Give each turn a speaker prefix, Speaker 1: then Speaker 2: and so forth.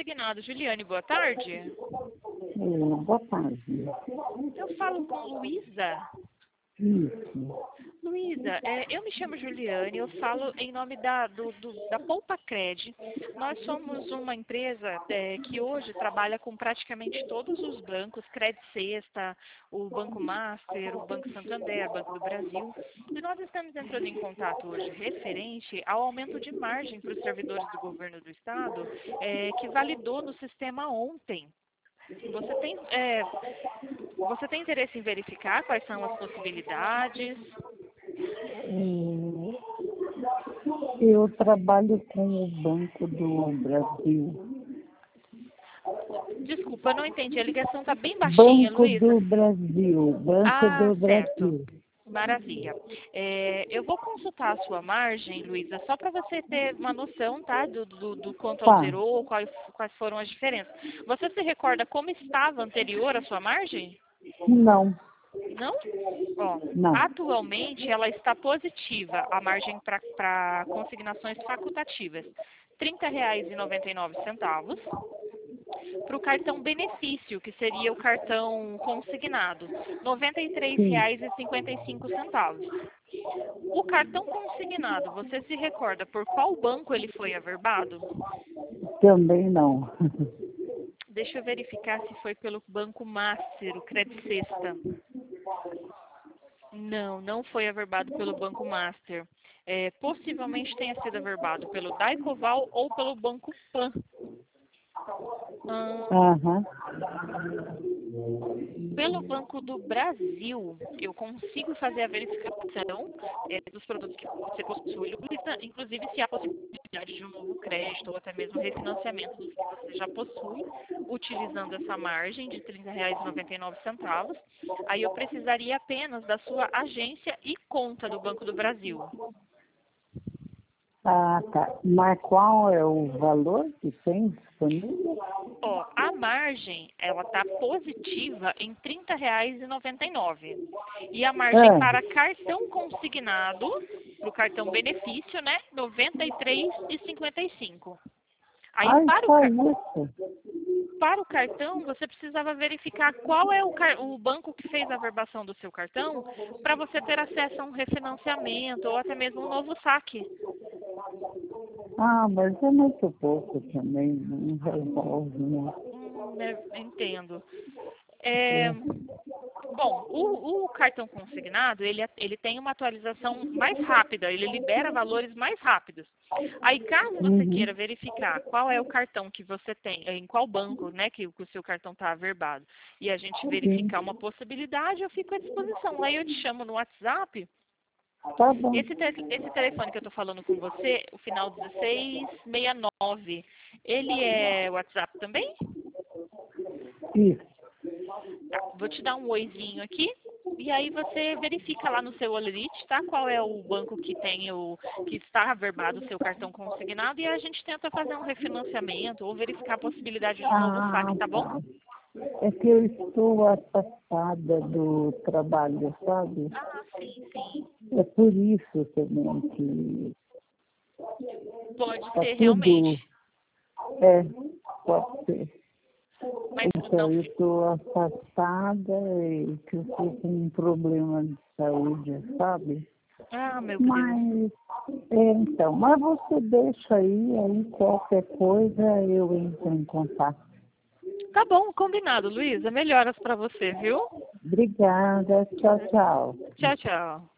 Speaker 1: Consignado. Juliane, boa tarde.
Speaker 2: Boa tarde.
Speaker 1: Eu falo com Luísa.
Speaker 2: Isso.
Speaker 1: Luísa, eu me chamo Juliane, eu falo em nome da Poupa Cred. Nós somos uma empresa que hoje trabalha com praticamente todos os bancos, Cred Sexta, o Banco Master, o Banco Santander, Banco do Brasil. E nós estamos entrando em contato hoje referente ao aumento de margem para os servidores do governo do estado, que validou no sistema ontem. Você tem interesse em verificar quais são as possibilidades?
Speaker 2: Eu trabalho com o Banco do Brasil.
Speaker 1: Desculpa, eu não entendi. A ligação está bem baixinha,
Speaker 2: Banco
Speaker 1: Luísa.
Speaker 2: do Brasil. Banco do
Speaker 1: Certo.
Speaker 2: Brasil.
Speaker 1: Maravilha. Eu vou consultar a sua margem, Luísa, só para você ter uma noção, tá? Do quanto
Speaker 2: Tá.
Speaker 1: alterou, quais foram as diferenças. Você se recorda como estava anterior a sua margem?
Speaker 2: Não.
Speaker 1: Não? Ó,
Speaker 2: Não.
Speaker 1: atualmente ela está positiva, a margem para consignações facultativas. R$ 30,99. Para o cartão benefício, que seria o cartão consignado, R$ 93,55. O cartão consignado, você se recorda por qual banco ele foi averbado?
Speaker 2: Também não.
Speaker 1: Deixa eu verificar se foi pelo Banco Master, o Cred Sexta. Não foi averbado pelo Banco Master. Possivelmente tenha sido averbado pelo Daicoval ou pelo Banco Pan.
Speaker 2: Aham.
Speaker 1: Pelo Banco do Brasil, eu consigo fazer a verificação dos produtos que você possui, inclusive se há possibilidade de um novo crédito ou até mesmo refinanciamento dos que você já possui, utilizando essa margem de R$ 30,99. Aí eu precisaria apenas da sua agência e conta do Banco do Brasil.
Speaker 2: Ah, tá. Mas qual é o valor que tem disponível?
Speaker 1: Ó, a margem, ela está positiva em R$ 30,99. E a margem para cartão consignado, para o cartão benefício, né, R$ 93,55. Aí, para o cartão, você precisava verificar qual é o banco que fez a averbação do seu cartão, para você ter acesso a um refinanciamento ou até mesmo um novo saque.
Speaker 2: Ah, mas é muito pouco também, não resolve, né?
Speaker 1: Entendo. Bom, o cartão consignado, ele tem uma atualização mais rápida, ele libera valores mais rápidos. Aí, caso você queira verificar qual é o cartão que você tem, em qual banco, né, que o seu cartão está averbado, e a gente verificar uma possibilidade, eu fico à disposição. Aí eu te chamo no WhatsApp.
Speaker 2: Tá bom.
Speaker 1: Esse telefone que eu estou falando com você, o final 1669, ele é WhatsApp também?
Speaker 2: Isso.
Speaker 1: Tá, vou te dar um oizinho aqui, e aí você verifica lá no seu Olerite, tá? Qual é o banco que que está averbado o seu cartão consignado, e a gente tenta fazer um refinanciamento ou verificar a possibilidade de um novo saque, tá bom?
Speaker 2: É que eu estou afastada do trabalho, sabe?
Speaker 1: Ah, sim.
Speaker 2: É por isso também que...
Speaker 1: Pode
Speaker 2: Tá
Speaker 1: ser,
Speaker 2: tudo...
Speaker 1: realmente.
Speaker 2: Pode ser.
Speaker 1: Mas
Speaker 2: Então, eu estou afastada e que eu estou com um problema de saúde, sabe?
Speaker 1: Ah, meu Deus.
Speaker 2: Mas, mas você deixa aí qualquer coisa eu entro em contato.
Speaker 1: Tá bom, combinado, Luísa. Melhoras para você, viu?
Speaker 2: Obrigada. Tchau, tchau.
Speaker 1: Tchau, tchau.